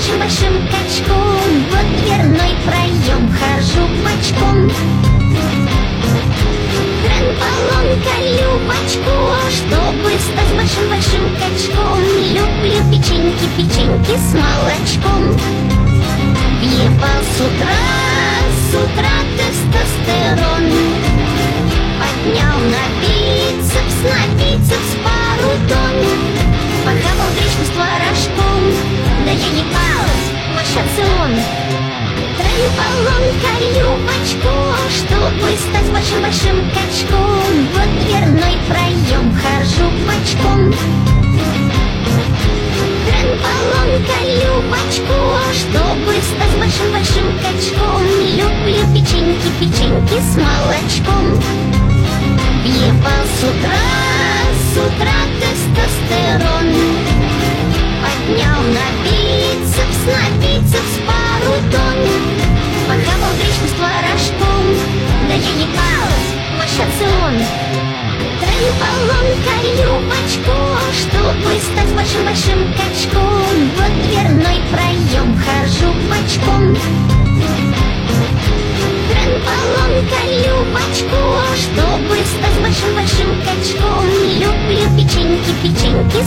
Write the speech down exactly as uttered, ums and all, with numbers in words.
большим-большим качком. Вот дверной проем, хожу бочком. Кран-баллонка, Любочку, чтобы стать большим-большим качком. Люблю печеньки, печеньки с молочком. Въебал с утра, с утра тестостерон. Поднял на бицепс, на бицепс пару тонн. Похавал гречку с творожком. Да я ебалась, ваш ацион. Кран-баллонка, Любочку, чтобы стать большим-большим качком. Вот дверной проем, хожу бочком. Кран-баллонка, Любочку, чтобы стать большим-большим качком. Люблю печеньки, печеньки с молочком. Въебал с утра, с утра тестостерон. Поднял на бицепс, на бицепс пару тонн. Похавал гречку с творожком. Да я ебалась, ваш ацион. Кран-баллонка, Любочку, чтобы стать большим-большим качком. Вот дверной проем, хожу бочком. Кран-баллонка, Любочку, чтобы стать большим-большим качком. Люблю печеньки, печеньки с